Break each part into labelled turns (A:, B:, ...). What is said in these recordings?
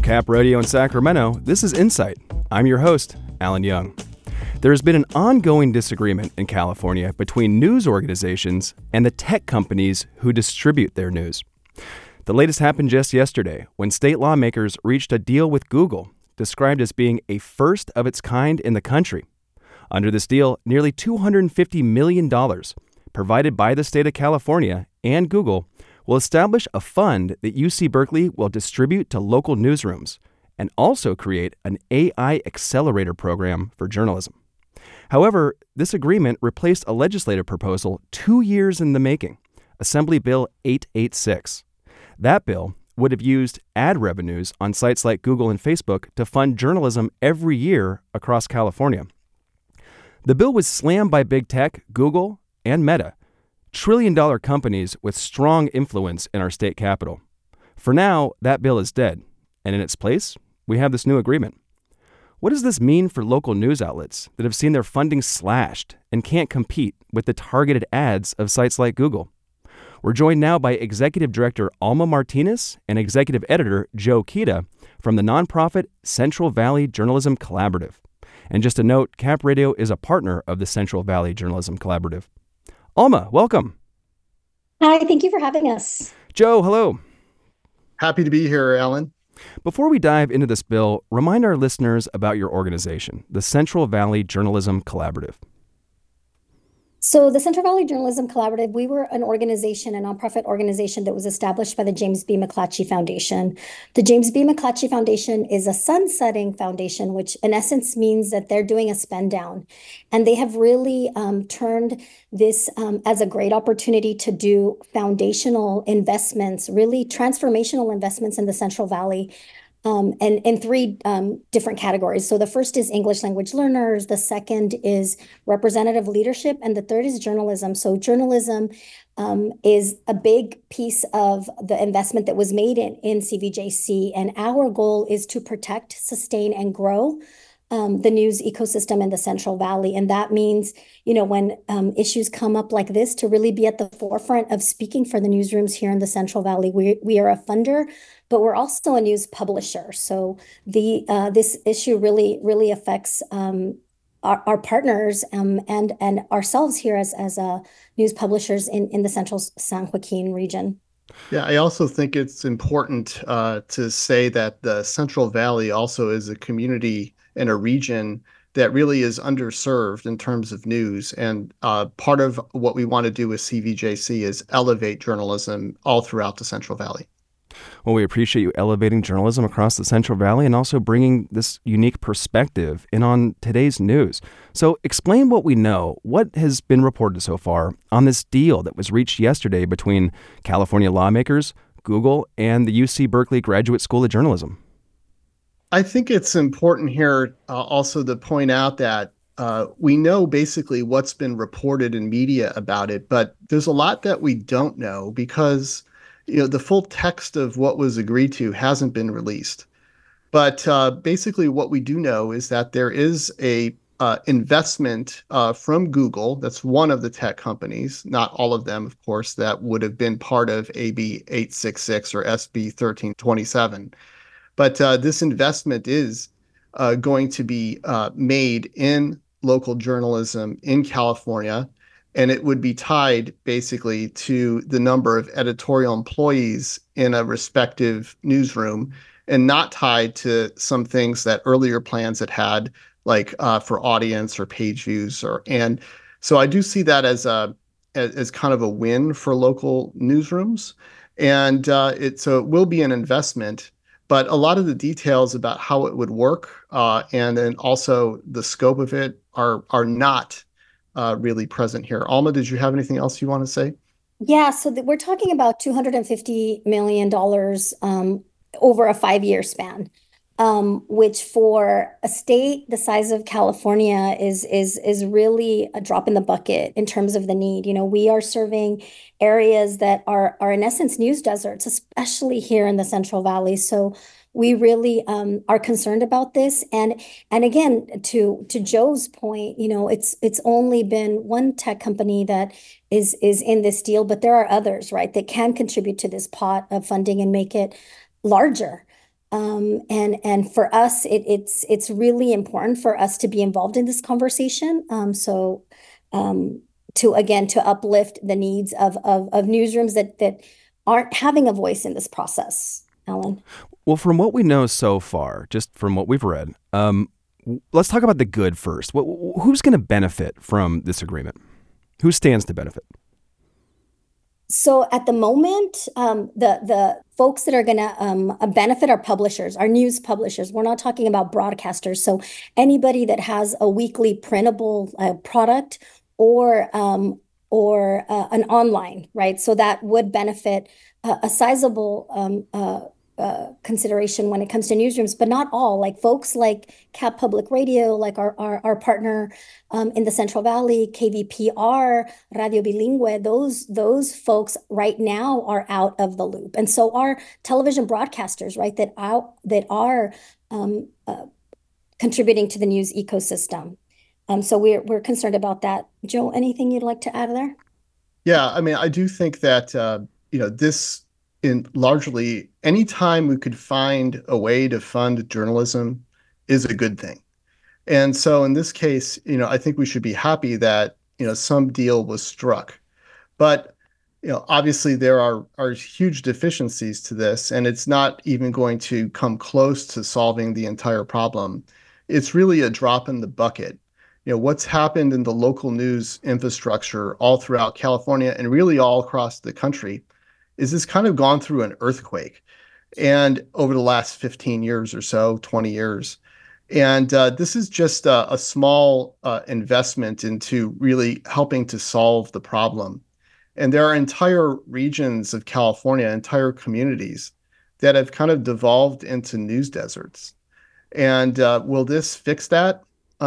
A: Cap Radio in Sacramento, this is Insight. I'm your host, Alan Young. There has been an ongoing disagreement in California between news organizations and the tech companies who distribute their news. The latest happened just yesterday when state lawmakers reached a deal with Google, described as being a first of its kind in the country. Under this deal, nearly $250 million, provided by the state of California and Google, will establish a fund that UC Berkeley will distribute to local newsrooms and also create an AI accelerator program for journalism. However, this agreement replaced a legislative proposal 2 years in the making, Assembly Bill 886. That bill would have used ad revenues on sites like Google and Facebook to fund journalism every year across California. The bill was slammed by big tech, Google, and Meta, trillion-dollar companies with strong influence in our state capital. For now, that bill is dead, and in its place, we have this new agreement. What does this mean for local news outlets that have seen their funding slashed and can't compete with the targeted ads of sites like Google? We're joined now by Executive Director Alma Martinez and Executive Editor Joe Kita from the nonprofit Central Valley Journalism Collaborative. And just a note, Cap Radio is a partner of the Central Valley Journalism Collaborative. Alma, welcome.
B: Hi, thank you for having us.
A: Joe, hello.
C: Happy to be here, Alan.
A: Before we dive into this bill, remind our listeners about your organization, the Central Valley Journalism Collaborative.
B: So the Central Valley Journalism Collaborative, we were an organization, a nonprofit organization that was established by the James B. McClatchy Foundation. The James B. McClatchy Foundation is a sunsetting foundation, which in essence means that they're doing a spend down. And they have really turned this as a great opportunity to do foundational investments, really transformational investments in the Central Valley. And in three different categories. So the first is English language learners, the second is representative leadership, and the third is journalism. So journalism is a big piece of the investment that was made in CVJC, and our goal is to protect, sustain, and grow the news ecosystem in the Central Valley. And that means, when issues come up like this, to really be at the forefront of speaking for the newsrooms here in the Central Valley. We are a funder, but we're also a news publisher. So this issue really affects our partners and ourselves here as news publishers in the Central San Joaquin region.
C: Yeah, I also think it's important to say that the Central Valley also is a community in a region that really is underserved in terms of news. And part of what we want to do with CVJC is elevate journalism all throughout the Central Valley.
A: Well, we appreciate you elevating journalism across the Central Valley and also bringing this unique perspective in on today's news. So explain what we know. What has been reported so far on this deal that was reached yesterday between California lawmakers, Google, and the UC Berkeley Graduate School of Journalism?
C: I think it's important here also to point out that we know basically what's been reported in media about it, but there's a lot that we don't know because the full text of what was agreed to hasn't been released. But basically what we do know is that there is a investment from Google. That's one of the tech companies, not all of them, of course, that would have been part of AB 866 or SB 1327. But this investment is going to be made in local journalism in California, and it would be tied basically to the number of editorial employees in a respective newsroom and not tied to some things that earlier plans had like for audience or page views. And so I do see that as kind of a win for local newsrooms. And so it will be an investment. But a lot of the details about how it would work and then also the scope of it are not really present here. Alma, did you have anything else you want to say?
B: Yeah, so we're talking about $250 million over a 5-year span, which for a state the size of California is really a drop in the bucket in terms of the need. We are serving areas that are in essence news deserts, especially here in the Central Valley. So we really are concerned about this. And again, to Joe's point, it's only been one tech company that is in this deal, but there are others, right, that can contribute to this pot of funding and make it larger. And for us, it's really important for us to be involved in this conversation. Um, to again to uplift the needs of newsrooms that aren't having a voice in this process, Alan.
A: Well, from what we know so far, just from what we've read, let's talk about the good first. Who's going to benefit from this agreement? Who stands to benefit?
B: So at the moment, the folks that are going to benefit are publishers, our news publishers. We're not talking about broadcasters. So anybody that has a weekly printable product or an online, right? So that would benefit a sizable consideration when it comes to newsrooms, but not all. Like folks like Cap Public Radio, like our partner in the Central Valley, KVPR, Radio Bilingüe, those folks right now are out of the loop, and so are television broadcasters, right? That are contributing to the news ecosystem. So we're concerned about that. Joe, anything you'd like to add there?
C: Yeah, I mean, I do think that this in largely any time we could find a way to fund journalism is a good thing. And so in this case, I think we should be happy that, some deal was struck. But, obviously there are huge deficiencies to this, and it's not even going to come close to solving the entire problem. It's really a drop in the bucket. What's happened in the local news infrastructure all throughout California and really all across the country is this kind of gone through an earthquake and over the last 15 years or so, 20 years. And this is just a small investment into really helping to solve the problem. And there are entire regions of California, entire communities that have kind of devolved into news deserts. And will this fix that?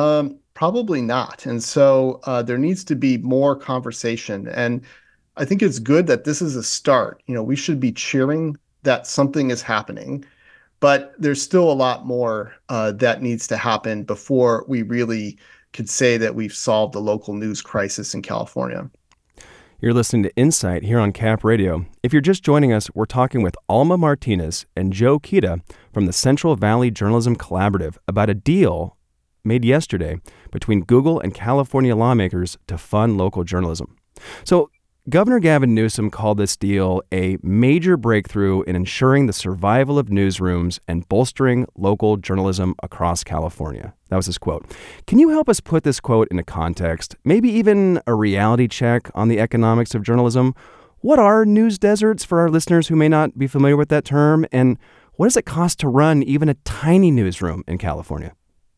C: Probably not. And so there needs to be more conversation. And I think it's good that this is a start. We should be cheering that something is happening, but there's still a lot more that needs to happen before we really could say that we've solved the local news crisis in California.
A: You're listening to Insight here on Cap Radio. If you're just joining us, we're talking with Alma Martinez and Joe Kida from the Central Valley Journalism Collaborative about a deal made yesterday between Google and California lawmakers to fund local journalism. So, Governor Gavin Newsom called this deal a major breakthrough in ensuring the survival of newsrooms and bolstering local journalism across California. That was his quote. Can you help us put this quote into context, maybe even a reality check on the economics of journalism? What are news deserts for our listeners who may not be familiar with that term? And what does it cost to run even a tiny newsroom in California?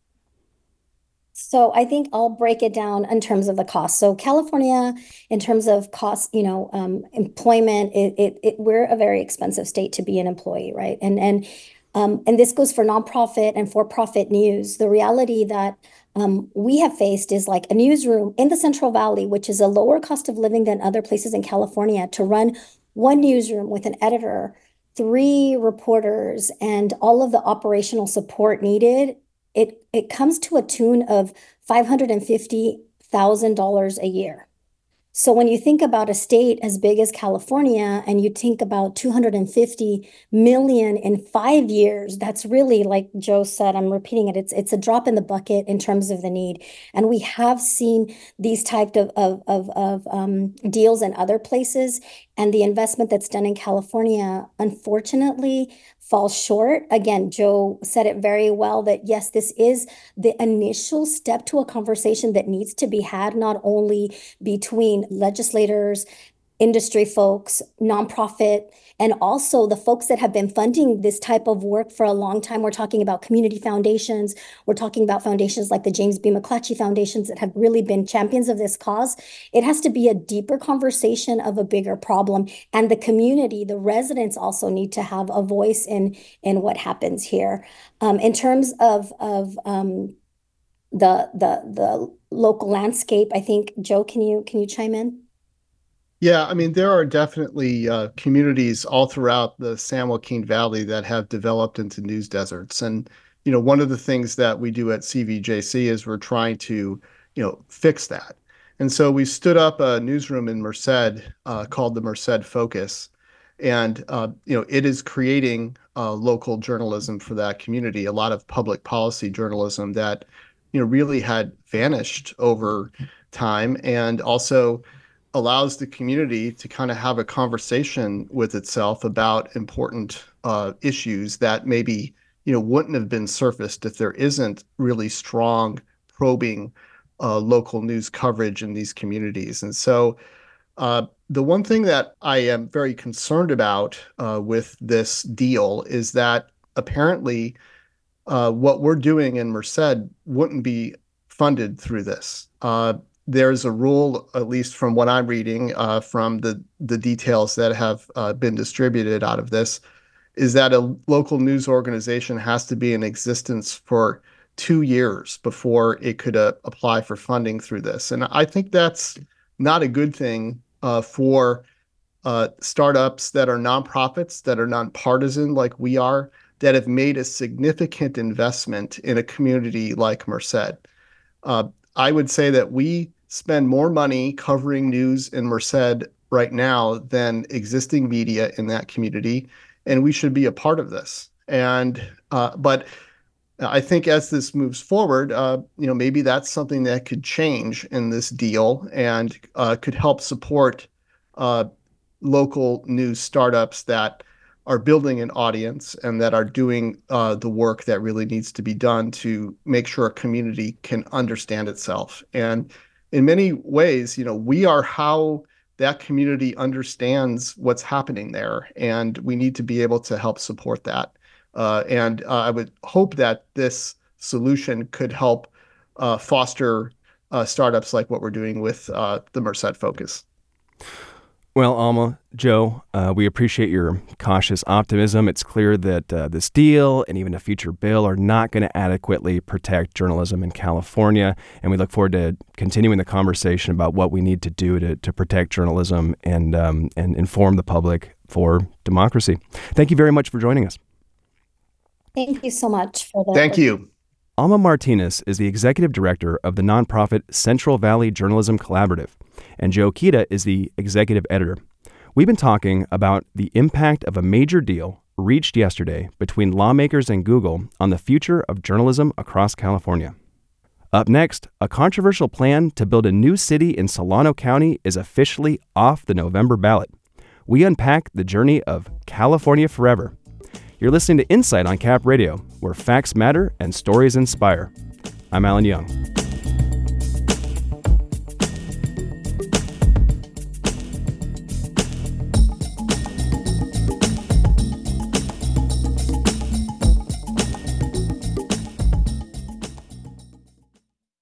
B: So I think I'll break it down in terms of the cost. So California, in terms of cost, employment, we're a very expensive state to be an employee, right? And this goes for nonprofit and for-profit news. The reality that we have faced is like a newsroom in the Central Valley, which is a lower cost of living than other places in California, to run one newsroom with an editor, three reporters, and all of the operational support needed. It comes to a tune of $550,000 a year. So when you think about a state as big as California and you think about 250 million in 5 years, that's really, like Joe said, I'm repeating it, it's a drop in the bucket in terms of the need. And we have seen these type of deals in other places, and the investment that's done in California, unfortunately, falls short. Again, Joe said it very well that yes, this is the initial step to a conversation that needs to be had, not only between legislators, industry folks, nonprofit, and also the folks that have been funding this type of work for a long time. We're talking about community foundations. We're talking about foundations like the James B. McClatchy Foundations that have really been champions of this cause. It has to be a deeper conversation of a bigger problem. And the community, the residents also need to have a voice in what happens here. In terms of the local landscape, I think, Joe, can you chime in?
C: Yeah, I mean, there are definitely communities all throughout the San Joaquin Valley that have developed into news deserts. And, one of the things that we do at CVJC is we're trying to, fix that. And so we stood up a newsroom in Merced called the Merced Focus. And it is creating local journalism for that community, a lot of public policy journalism that really had vanished over time, and also allows the community to kind of have a conversation with itself about important issues that maybe wouldn't have been surfaced if there isn't really strong probing local news coverage in these communities. And so the one thing that I am very concerned about with this deal is that apparently what we're doing in Merced wouldn't be funded through this. There's a rule, at least from what I'm reading, from the details that have been distributed out of this, is that a local news organization has to be in existence for 2 years before it could apply for funding through this. And I think that's not a good thing for startups that are nonprofits, that are nonpartisan like we are, that have made a significant investment in a community like Merced. I would say that we spend more money covering news in Merced right now than existing media in that community, and we should be a part of this. But I think as this moves forward, maybe that's something that could change in this deal and could help support local news startups that are building an audience and that are doing the work that really needs to be done to make sure a community can understand itself. And in many ways, we are how that community understands what's happening there, and we need to be able to help support that. And I would hope that this solution could help foster startups like what we're doing with the Merced Focus.
A: Well, Alma, Joe, we appreciate your cautious optimism. It's clear that this deal and even a future bill are not going to adequately protect journalism in California, and we look forward to continuing the conversation about what we need to do to protect journalism and inform the public for democracy. Thank you very much for joining us.
B: Thank you so much for that.
C: Thank you.
A: Alma Martinez is the executive director of the nonprofit Central Valley Journalism Collaborative, and Joe Kida is the executive editor. We've been talking about the impact of a major deal reached yesterday between lawmakers and Google on the future of journalism across California. Up next, a controversial plan to build a new city in Solano County is officially off the November ballot. We unpack the journey of California Forever. You're listening to Insight on Cap Radio, where facts matter and stories inspire. I'm Alan Young.